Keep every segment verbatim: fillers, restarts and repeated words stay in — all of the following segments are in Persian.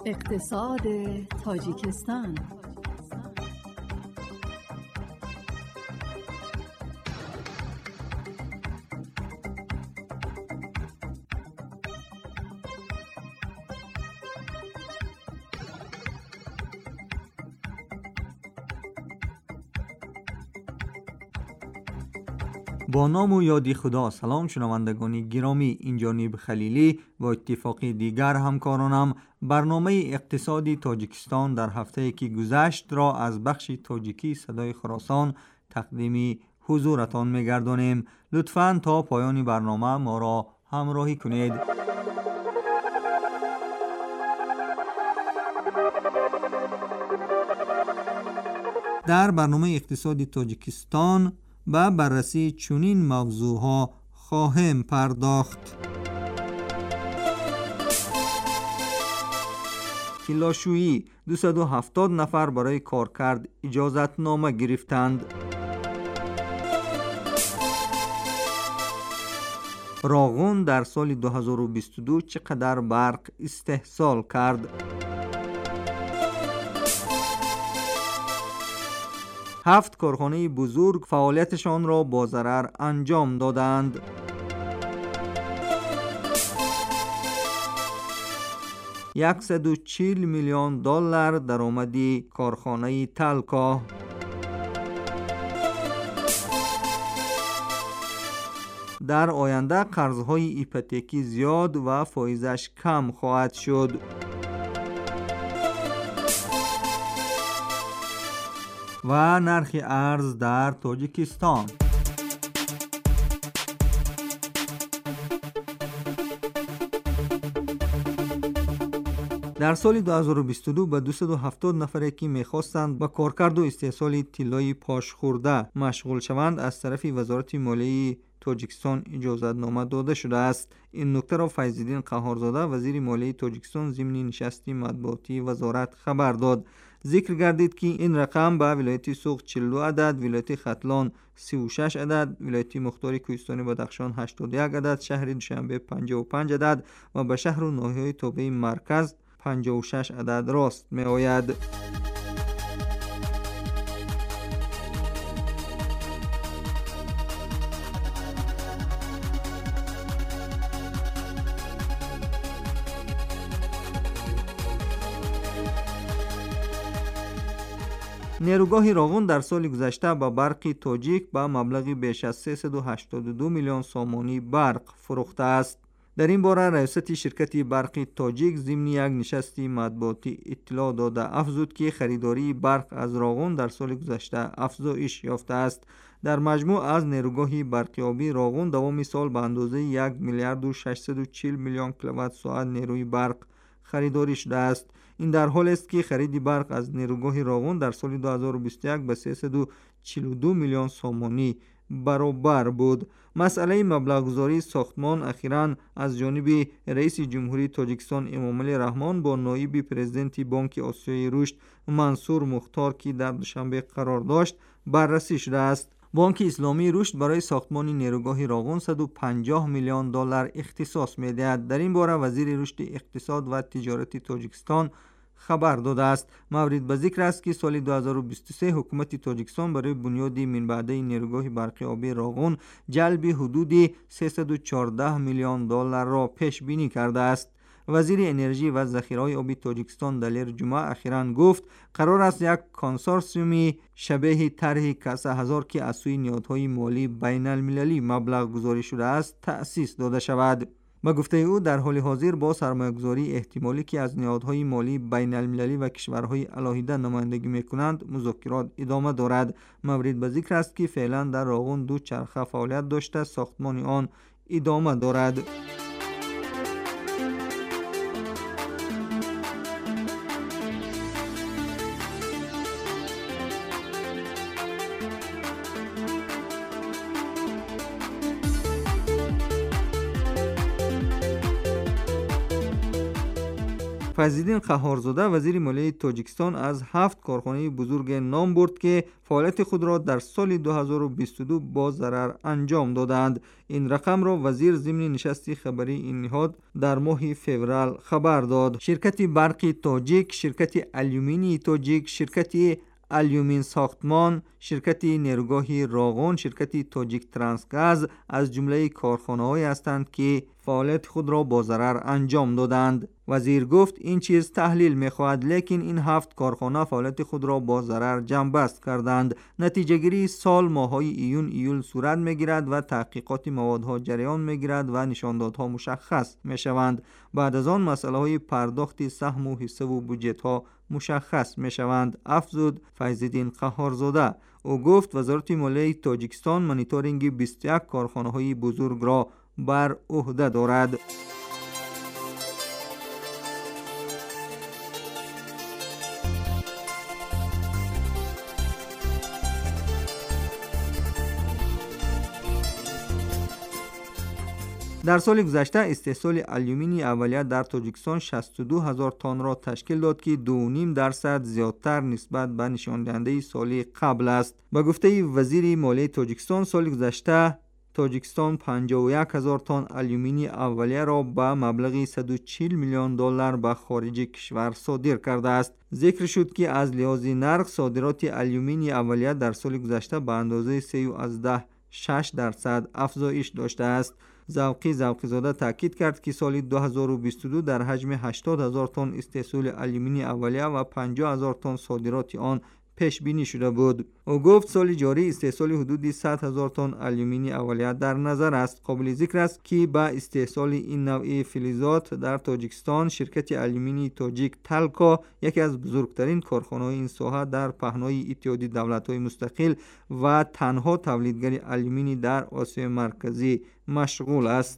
اقتصاد تاجیکستان. با نام و یادی خدا. سلام شنوندگان گرامی، این جانب خلیلی و اتفاقی دیگر همکارانم برنامه اقتصادی تاجیکستان در هفته که گذشت را از بخش تاجیکی صدای خراسان تقدیم حضورتان می‌گردانیم. لطفاً تا پایان برنامه ما را همراهی کنید. در برنامه اقتصادی تاجیکستان با بررسی چنین موضوعها خواهیم پرداخت. کلاشویی دویست و هفتاد نفر برای کارکرد اجازت نامه گرفتند. راغون در سال دو هزار و بیست و دو چقدر برق استحصال کرد؟ هفت کارخانه بزرگ فعالیتشان را با ضرر انجام دادند. صد و چهل میلیون دلار درآمدی کارخانه تلکا. در آینده قرضهای ایپوتیکی زیاد و فایزش کم خواهد شد. و نرخ ارز در تاجیکستان. در سال دو هزار و بیست و دو به دویست و هفتاد نفری که می‌خواستند با کارکرد و استحصال طلای پاش خورده مشغول شوند از طرف وزارت مالیه تاجیکستان اجازت نامه داده شده است. این نکته را فیض‌الدین قهارزاده وزیر مالیه تاجیکستان ضمن نشست مطبوعاتی وزارت خبر داد. ذکر گردید که این رقم به ولایت سوق چهل و دو عدد، ولایت ختلان سی و شش عدد، ولایت مختار کوهستانی بدخشان هشتاد و یک عدد، شهر دوشنبه پنجاه و پنج عدد و به شهر و ناحیه‌های تابع مرکز پنجاه و شش عدد راست می آید. نیروگاه راغون در سال گذشته با برق تاجیک با مبلغی بیش از سیصد و هشتاد و دو میلیون سامانی برق فروخته است. در این باره رئیست شرکت برق تاجیک ضمن یک نشست مطبوعاتی اطلاع داده افزود که خریداری برق از راغون در سال گذشته افزایش یافته است. در مجموع از نیروگاه برقیابی راغون دوام سال به اندازه یک میلیارد و ششصد و چهل میلیون کیلووات ساعت نیروی برق خریداری شده است. این در حال است که خرید برق از نیروگاه راغون در سال دو هزار و بیست و یک به سیصد و چهل و دو میلیون سامانی برابر بود. مسئله مبلغ گذاری ساختمان اخیراً از جانب رئیس جمهوری تاجیکستان امامعلی رحمان با نایب پرزیدنت بانک آسیای رشد منصور مختار که در دوشنبه قرار داشت بررسی شده است. بانک اسلامی رشد برای ساختمان نیروگاه راغون صد و پنجاه میلیون دلار اختصاص می‌دهد. در این باره وزیر رشد اقتصاد و تجارت تاجیکستان خبر داده است. مورد به ذکر است که سال دو هزار و بیست و سه حکومت تاجیکستان برای بنیاد منبعث نیروگاه برقی آبی راغون جلب حدود سیصد و چهارده میلیون دلار را پیش بینی کرده است. وزیر انرژی و ذخیره‌های آبی تاجیکستان دلیر جمعه اخیراً گفت قرار است یک کنسورسیومی شبیه طرح کسا هزار که از سوی نهادهای مالی بین المللی مبلغ گذاری شده است تأسیس داده شود. با گفته او در حال حاضر با سرمایه‌گذاری احتمالی که از نهادهای مالی بین المللی و کشورهای علاهیده نمایندگی می‌کنند مذاکرات ادامه دارد. مورد به ذکر است که فعلا در راغون دو چرخه فعالیت داشته ساختمان آن ادامه دارد. فیض‌الدین قهارزاده وزیر مالیه تاجیکستان از هفت کارخانه بزرگ نام برد که فعالیت خود را در سال دو هزار و بیست و دو با ضرر انجام دادند. این رقم را وزیر ضمن نشست خبری این نهاد در ماه فوریه خبر داد. شرکت برق تاجیک، شرکت آلومینی تاجیک، شرکت آلومین ساختمان، شرکت نیروگاه راغون، شرکت تاجیک ترانسگاز از جمله کارخانه‌هایی هستند که فعالیت خود را با ضرر انجام دادند. وزیر گفت این چیز تحلیل می‌خواهد، لیکن این هفت کارخانه فعالیت خود را با ضرر جمع‌بست کردند. نتیجه گیری سال ماه‌های ایون ایول صورت می‌گیرد و تحقیقات موادها جریان می‌گیرد و نشاندادها مشخص می‌شوند. بعد از آن مسئله‌های پرداخت سهم و حصه و بودجه‌ها مشخص می‌شوند، افزود فیض‌الدین قهارزاده. او گفت وزارت مالیه تاجیکستان مانیتورینگ بیست و یک کارخانه‌های بزرگ را بر عهده دارد. در سال گذشته استحصال آلومینی اولیه در تاجیکستان شصت و دو هزار تن را تشکیل داد که دو و نیم درصد زیادتر نسبت به نشان دهنده سال قبل است. به گفته وزیر مالیه تاجیکستان سال گذشته تاجیکستان پنجاه و یک هزار تن آلومینی اولیه را به مبلغ صد و چهل میلیون دلار به خارج کشور صادر کرده است. ذکر شد که از لحاظ نرخ صادرات آلومینی اولیه در سال گذشته به اندازه سه و شش درصد افزایش داشته است. ذوقی ذوقی زاده تاکید کرد که سال دو هزار و بیست و دو در حجم هشتاد هزار تن استحصال آلومینی اولیه و پنجاه هزار تن صادرات آن پیش بینی شده بود. او گفت سال جاری استحصال حدود صد هزار تن آلومینی اولیه در نظر است. قابل ذکر است که با استحصال این نوع فلزات در تاجیکستان شرکت آلومینی تاجیک تلکا یکی از بزرگترین کارخانه‌های این ساحه در پهنای اتحادیه دولت‌های مستقل و تنها تولیدگر آلومینی در آسیا مرکزی مشغول است.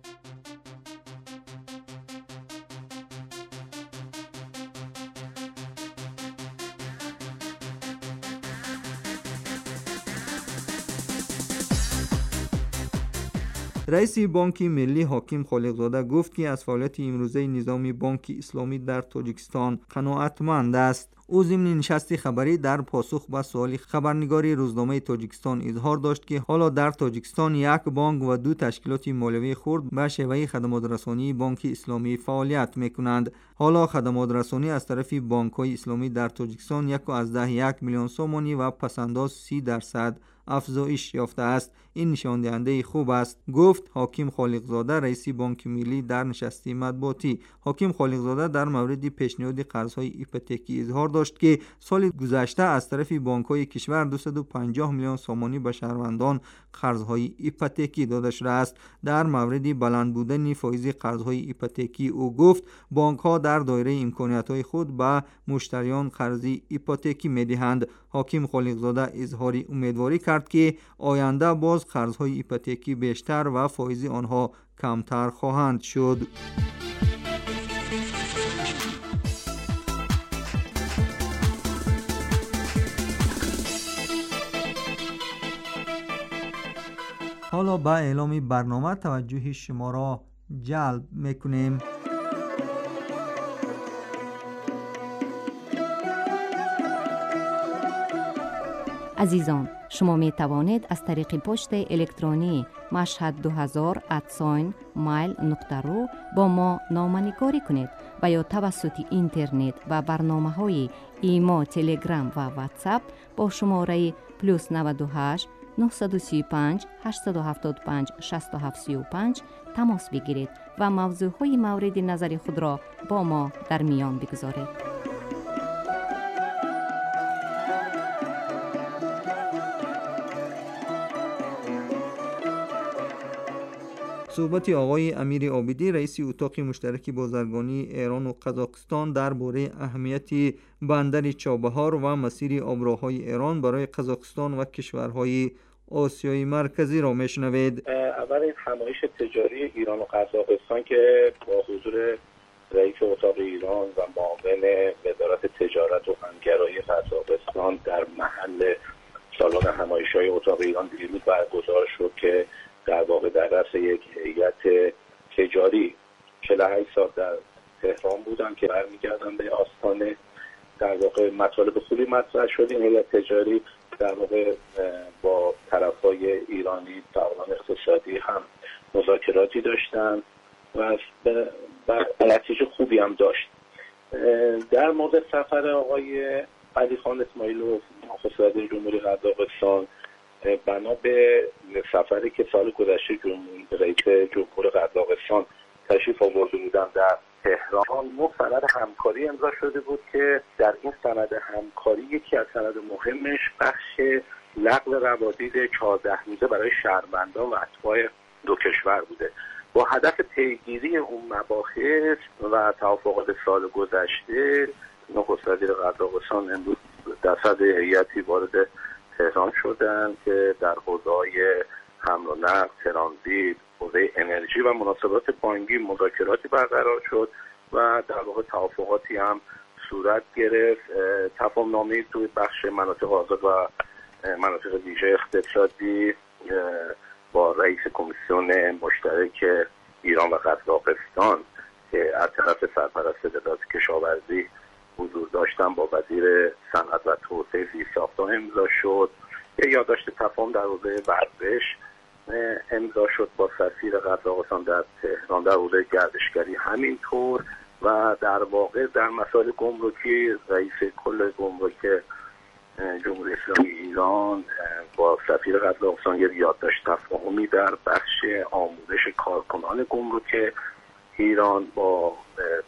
رئیس بانک ملی حاکم خالقزاده گفت که از فعالیت امروزه نظام بانک اسلامی در تاجیکستان قناعتمند است. او ضمن نشست خبری در پاسخ به سوال خبرنگاری روزنامه تاجیکستان اظهار داشت که حالا در تاجیکستان یک بانک و دو تشکیلات مالیوی خرد به شیوه خدمات رسانی بانک اسلامی فعالیت میکنند. حالا خدمات رسانی از طرف بانک‌های اسلامی در تاجیکستان یک و از ده یک میلیون سومانی و پسنداز سی درصد افزایش یافته است. این نشان دهنده خوب است، گفت حاکم خالقزاده رئیس بانک ملی در نشست مطبوعاتی. حاکم خالقزاده در مورد پیشنهاد قرض‌های ایپوتکی اظهار داشت که سال گذشته از طرف بانک‌های کشور دویست و پنجاه میلیون سومانی به شهروندان قرض‌های ایپوتکی داده شده است. در مورد بلند بودن فایز قرض‌های ایپوتکی او گفت بانک‌ها در دایره امکانات‌های خود به مشتریان قرض ایپوتکی می‌دهند. حاکم خالقزاده اظهار امیدواری کرد که آینده باز قرض‌های ایپوتکی بیشتر و فایز آنها کمتر خواهند شد. حالا با اعلام برنامه توجه شما را جلب میکنیم. عزیزان، شما می توانید از طریق پست الکترونی مشهد دو هزار ات مایل نقطه رو با ما نامه‌نگاری کنید و یا توسط اینترنت و برنامه‌های ایما، تلگرام و واتساپ با شماره پلوس نود و هشت نهصد و سی و پنج هشتصد و هفتاد و پنج شصت و هفت سی و پنج تماس بگیرید و موضوعهای مورد نظر خود را با ما در میان بگذارید. صحبت آقای امیر عابدی رئیس اتاق مشترک بازرگانی ایران و قزاقستان درباره اهمیت بندر چابهار و مسیر آبراهای ایران برای قزاقستان و کشورهای آسیای مرکزی را میشنوید. اول این همایش تجاری ایران و قزاقستان که با حضور رئیس اتاق ایران و معاون وزارت تجارت و همگرایی قزاقستان در محل سالن همایش‌های اتاق ایران دیروز برگزار شد که در واقع در رأس یک هیئت تجاری چهل و هشت سال در تهران بودن که برمیگردن به آستانه. در واقع مطالب خوبی مطرح شد. این هیئت تجاری در واقع با طرفای ایرانی فعالان اقتصادی هم مذاکراتی داشتن و به نتیجه خوبی هم داشت. در مورد سفر آقای علیخان اسماعیلوف نخست وزیر جمهوری قزاقستان، بنا به سفری که سال گذشته رئیس جمهور قزاقستان تشریف آورده بودن در تهران، ما سند همکاری امضا شده بود که در این سند همکاری یکی از سند مهمش بخش لغو روادید چهارده روزه برای شهروندان و اتباع دو کشور بوده. با هدف پیگیری اون مباحث و توافقات سال گذشته، نخست وزیر قزاقستان امروز در صدر هیئتی وارد تهران شدن که در حوزه‌های حمل و نقل، ترانزیت، حوزه انرژی و مناسبات بانکی مذاکراتی برقرار شد و در واقع توافقاتی هم صورت گرفت. تفاهم‌نامه‌ای توی بخش مناطق آزاد و مناطق ویژه اقتصادی با رئیس کمیسیون مشترک ایران و قزاقستان که از طرف سرپرست وزارت کشاورزی حضور داشتن با وزیر صنعت و توسعه زیرساخت‌ها امضا شد. یه یادداشت تفاهم در حوزه ورزش امضا شد با سفیر قزاقستان در تهران در حوزه گردشگری همینطور و در واقع در مسائل گمرکی رئیس کل گمرک جمهوری اسلامی ایران با سفیر قزاقستان یک یادداشت تفاهمی در بخش آموزش کارکنان گمرک ایران با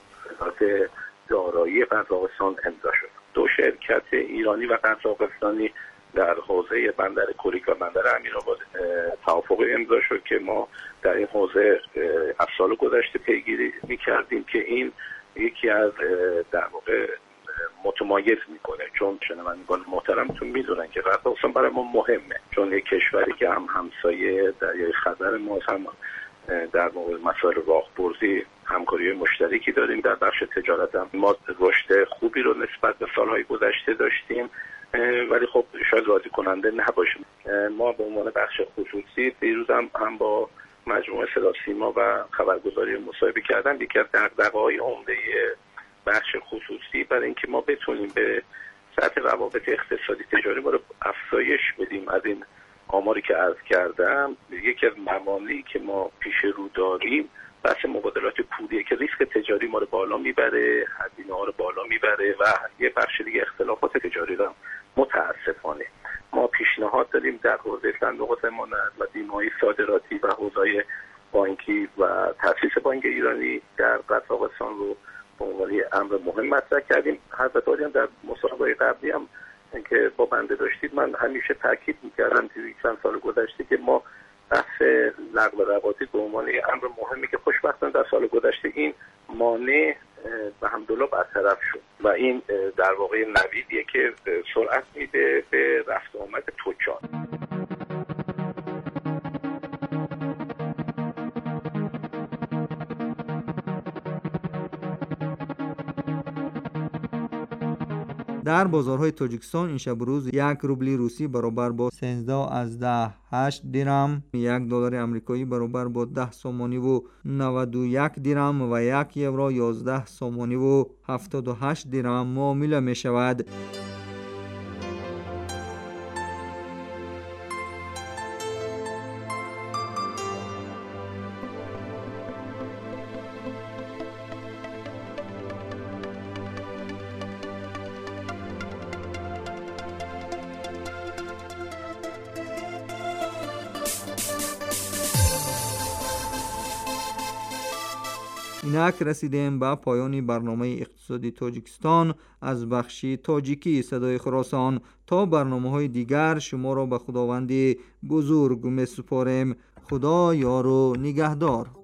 وزارت دارایی قزاقستان امضا شد. دو شرکت ایرانی و قزاقستانی در حوزه بندر کوریک و بندر امیرآباد توافق امضا شد که ما در این حوزه از سال گذشته پیگیری می‌کردیم که این یکی از در واقع متمایز میکنه، چون شنوندگان محترمتون میدونن که قزاقستان برای ما مهمه، چون یک کشوری که هم همسایه دریای خزر ما، هم در مورد مسائل راهبردی همکاری مشترکی داریم. در بخش تجارت هم ما رشد خوبی رو نسبت به سالهای گذشته داشتیم، ولی خب شاید راضی کننده نباشیم. ما به عنوان بخش خصوصی دیروز هم, هم با مجموعه صدا سیما و خبرگزاری مصاحبه کردن. یکی از دغدغه‌های عمده بخش خصوصی برای اینکه ما بتونیم به سطح روابط اقتصادی تجاری ما رو افزایش بدیم از این آماری که عرض کردم، یکی از موانعی که ما پیش رو داریم بحث مبادلات پولیه که ریسک تجاری ما رو بالا میبره، هزینه ها رو بالا میبره و یه بخش دیگه اختلافات تجاری رو متاسفانه ما پیشنهاد داریم در حوزه صندوق ضمانت و بیمه‌های صادراتی و حوزه بانکی و تأسیس بانک ایرانی در قزاقستان رو به عنوان امر مهم مطرح کردیم. حضرت عالی هم در مصاحبه قبلی هم که با بنده داشتید من همیشه تاکید می‌کردم توی چند سال گذشته که ما بحث لغو روادید به عنوان امر مهمی که خوشبختانه در سال گذشته این مانع به حمدالله برطرف شد و این در واقع نویدیه که سرعت میده به رفت و آمد تجار. در بازارهای تاجیکستان این شب روز یک روبلی روسی برابر با سیزده از ده هشت درم، یک دلار آمریکایی برابر با ده سومانی و نود و یک درم و یک یورو یازده سومانی و هفتاد و هشت درم معامله می شود. اینک رسیدیم به پایان برنامه اقتصادی تاجیکستان از بخش تاجیکی صدای خراسان. تا برنامه های دیگر شما را به خداوند بزرگ می سپاریم. خدا یار و نگهدار.